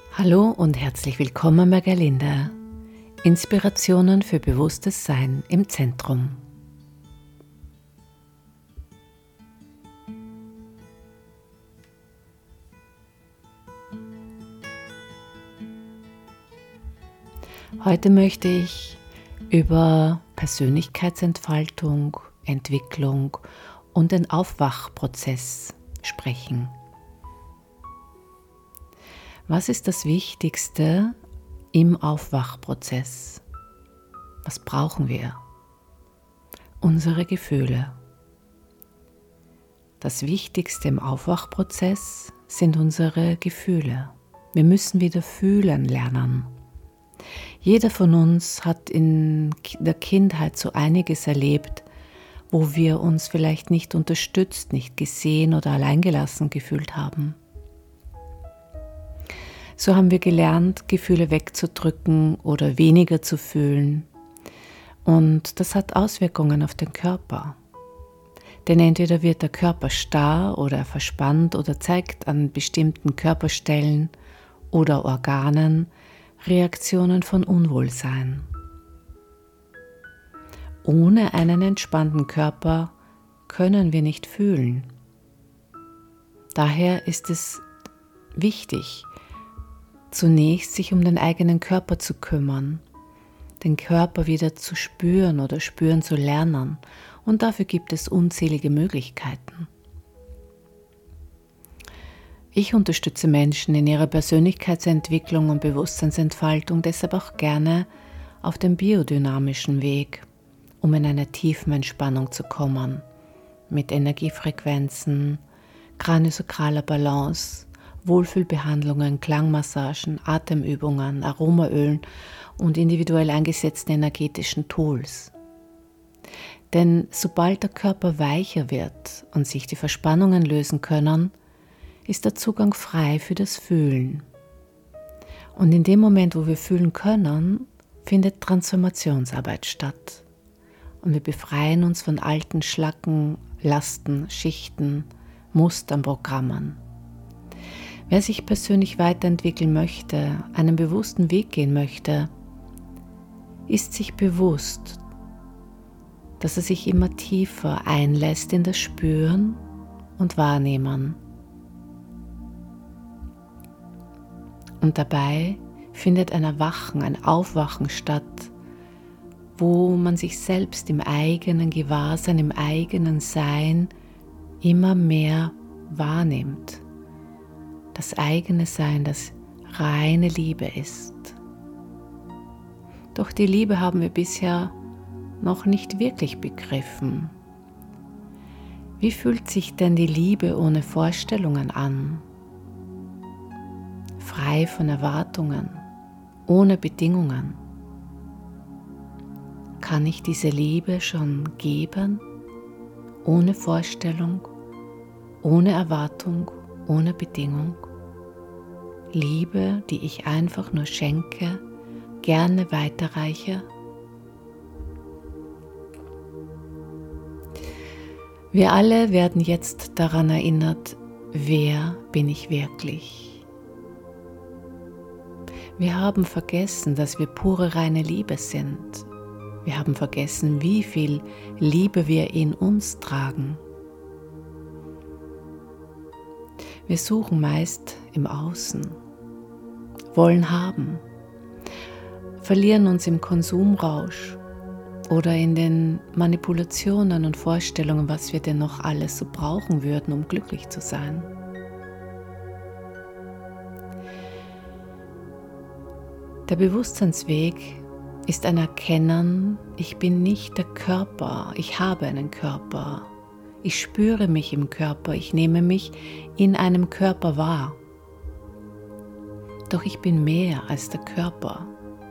Hallo und herzlich willkommen bei Gerlinda. Inspirationen für bewusstes Sein im Zentrum. Heute möchte ich über Persönlichkeitsentfaltung, Entwicklung und den Aufwachprozess sprechen. Was ist das Wichtigste im Aufwachprozess? Was brauchen wir? Unsere Gefühle. Das Wichtigste im Aufwachprozess sind unsere Gefühle. Wir müssen wieder fühlen lernen. Jeder von uns hat in der Kindheit so einiges erlebt, wo wir uns vielleicht nicht unterstützt, nicht gesehen oder alleingelassen gefühlt haben. So haben wir gelernt, Gefühle wegzudrücken oder weniger zu fühlen. Und das hat Auswirkungen auf den Körper. Denn entweder wird der Körper starr oder verspannt oder zeigt an bestimmten Körperstellen oder Organen Reaktionen von Unwohlsein. Ohne einen entspannten Körper können wir nicht fühlen. Daher ist es wichtig, zunächst sich um den eigenen Körper zu kümmern, den Körper wieder zu spüren oder spüren zu lernen, und dafür gibt es unzählige Möglichkeiten. Ich unterstütze Menschen in ihrer Persönlichkeitsentwicklung und Bewusstseinsentfaltung deshalb auch gerne auf dem biodynamischen Weg, um in eine Tiefenentspannung zu kommen, mit Energiefrequenzen, kraniosakraler Balance, Wohlfühlbehandlungen, Klangmassagen, Atemübungen, Aromaölen und individuell eingesetzten energetischen Tools. Denn sobald der Körper weicher wird und sich die Verspannungen lösen können, ist der Zugang frei für das Fühlen. Und in dem Moment, wo wir fühlen können, findet Transformationsarbeit statt. Und wir befreien uns von alten Schlacken, Lasten, Schichten, Mustern, Programmen. Wer sich persönlich weiterentwickeln möchte, einen bewussten Weg gehen möchte, ist sich bewusst, dass er sich immer tiefer einlässt in das Spüren und Wahrnehmen. Und dabei findet ein Erwachen, ein Aufwachen statt, wo man sich selbst im eigenen Gewahrsein, im eigenen Sein immer mehr wahrnimmt. Das eigene Sein, das reine Liebe ist. Doch die Liebe haben wir bisher noch nicht wirklich begriffen. Wie fühlt sich denn die Liebe ohne Vorstellungen an? Frei von Erwartungen, ohne Bedingungen. Kann ich diese Liebe schon geben, ohne Vorstellung, ohne Erwartung, ohne Bedingung? Liebe, die ich einfach nur schenke, gerne weiterreiche? Wir alle werden jetzt daran erinnert, wer bin ich wirklich? Wir haben vergessen, dass wir pure reine Liebe sind. Wir haben vergessen, wie viel Liebe wir in uns tragen. Wir suchen meist im Außen, wollen haben, verlieren uns im Konsumrausch oder in den Manipulationen und Vorstellungen, was wir denn noch alles so brauchen würden, um glücklich zu sein. Der Bewusstseinsweg ist ein Erkennen, ich bin nicht der Körper, ich habe einen Körper. Ich spüre mich im Körper, ich nehme mich in einem Körper wahr. Doch ich bin mehr als der Körper.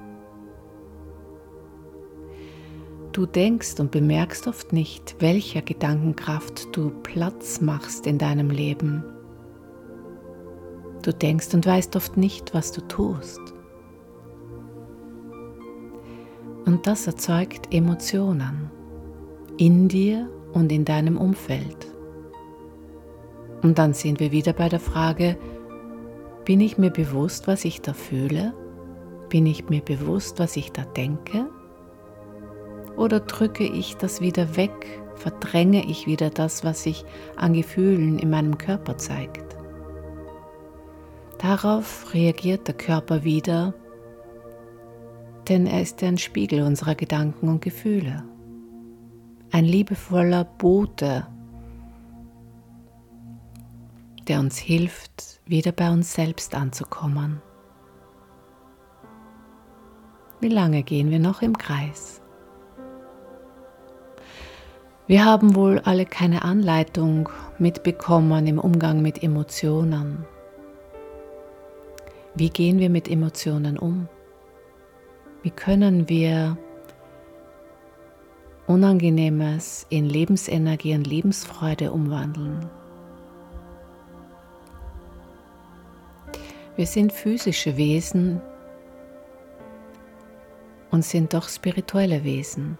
Du denkst und bemerkst oft nicht, welcher Gedankenkraft du Platz machst in deinem Leben. Du denkst und weißt oft nicht, was du tust. Und das erzeugt Emotionen in dir und in deinem Umfeld. Und dann sind wir wieder bei der Frage, Bin ich mir bewusst, was ich da fühle? Bin ich mir bewusst, was ich da denke? Oder drücke ich das wieder weg, verdränge ich wieder das, was sich an Gefühlen in meinem Körper zeigt? Darauf reagiert der Körper wieder, denn er ist ein Spiegel unserer Gedanken und Gefühle. Ein liebevoller Bote, der uns hilft, wieder bei uns selbst anzukommen. Wie lange gehen wir noch im Kreis? Wir haben wohl alle keine Anleitung mitbekommen im Umgang mit Emotionen. Wie gehen wir mit Emotionen um? Wie können wir Unangenehmes in Lebensenergie und Lebensfreude umwandeln? Wir sind physische Wesen und sind doch spirituelle Wesen.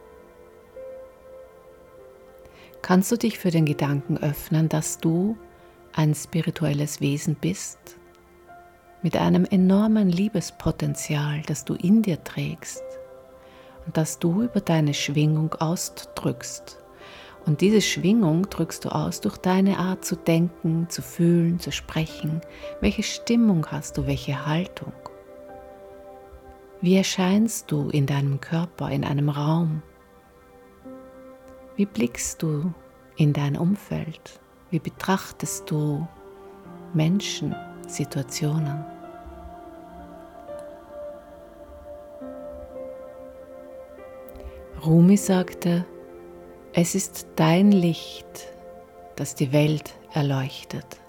Kannst du dich für den Gedanken öffnen, dass du ein spirituelles Wesen bist, mit einem enormen Liebespotenzial, das du in dir trägst und das du über deine Schwingung ausdrückst? Und diese Schwingung drückst du aus durch deine Art zu denken, zu fühlen, zu sprechen. Welche Stimmung hast du, welche Haltung? Wie erscheinst du in deinem Körper, in einem Raum? Wie blickst du in dein Umfeld? Wie betrachtest du Menschen, Situationen? Rumi sagte, es ist dein Licht, das die Welt erleuchtet.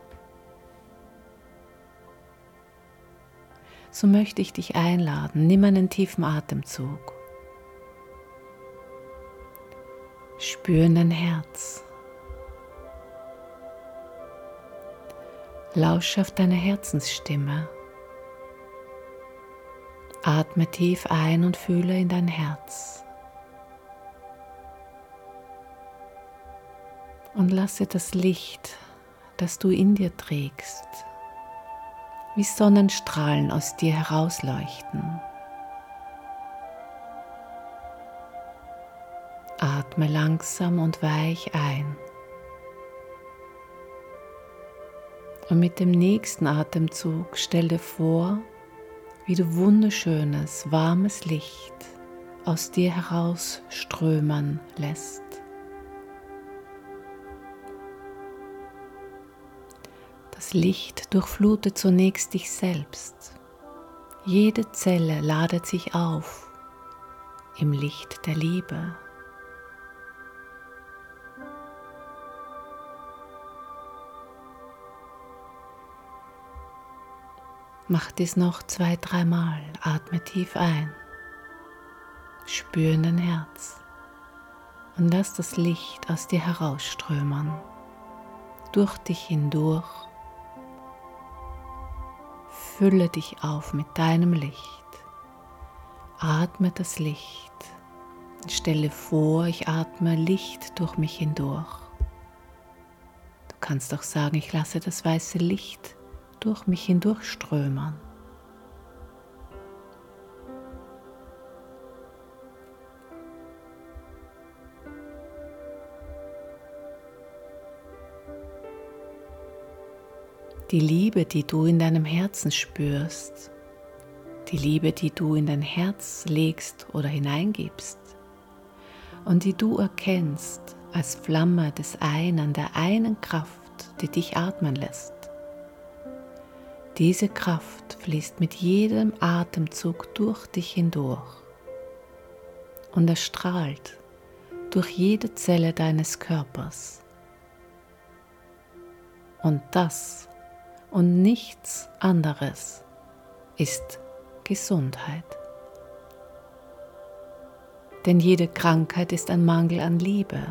So möchte ich dich einladen, nimm einen tiefen Atemzug. Spür in dein Herz. Lausche auf deine Herzensstimme. Atme tief ein und fühle in dein Herz. Und lasse das Licht, das du in dir trägst, wie Sonnenstrahlen aus dir herausleuchten. Atme langsam und weich ein. Und mit dem nächsten Atemzug stell dir vor, wie du wunderschönes, warmes Licht aus dir herausströmen lässt. Das Licht durchflutet zunächst dich selbst. Jede Zelle ladet sich auf im Licht der Liebe. Mach dies noch 2-3 Mal. Atme tief ein. Spür in dein Herz und lass das Licht aus dir herausströmen, durch dich hindurch. Fülle dich auf mit deinem Licht. Atme das Licht. Stelle vor, ich atme Licht durch mich hindurch. Du kannst auch sagen, ich lasse das weiße Licht durch mich hindurchströmen. Die Liebe, die du in deinem Herzen spürst, die Liebe, die du in dein Herz legst oder hineingibst und die du erkennst als Flamme des einen, der einen Kraft, die dich atmen lässt. Diese Kraft fließt mit jedem Atemzug durch dich hindurch und erstrahlt durch jede Zelle deines Körpers. Und das und nichts anderes ist Gesundheit. Denn jede Krankheit ist ein Mangel an Liebe.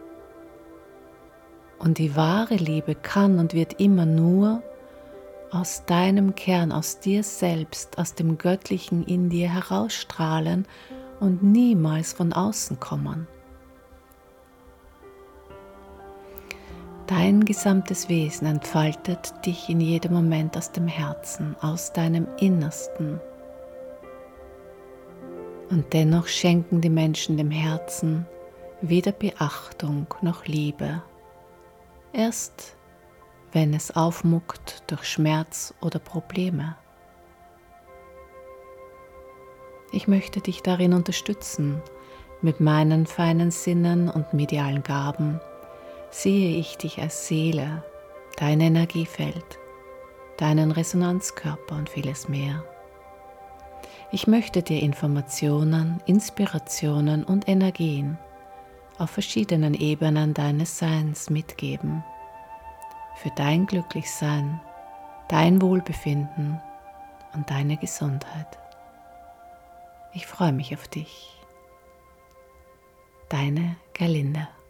Und die wahre Liebe kann und wird immer nur aus deinem Kern, aus dir selbst, aus dem Göttlichen in dir herausstrahlen und niemals von außen kommen. Dein gesamtes Wesen entfaltet dich in jedem Moment aus dem Herzen, aus deinem Innersten. Und dennoch schenken die Menschen dem Herzen weder Beachtung noch Liebe. Erst wenn es aufmuckt durch Schmerz oder Probleme. Ich möchte dich darin unterstützen. Mit meinen feinen Sinnen und medialen Gaben sehe ich dich als Seele, dein Energiefeld, deinen Resonanzkörper und vieles mehr. Ich möchte dir Informationen, Inspirationen und Energien auf verschiedenen Ebenen deines Seins mitgeben. Für dein Glücklichsein, dein Wohlbefinden und deine Gesundheit. Ich freue mich auf dich. Deine Gerlinde.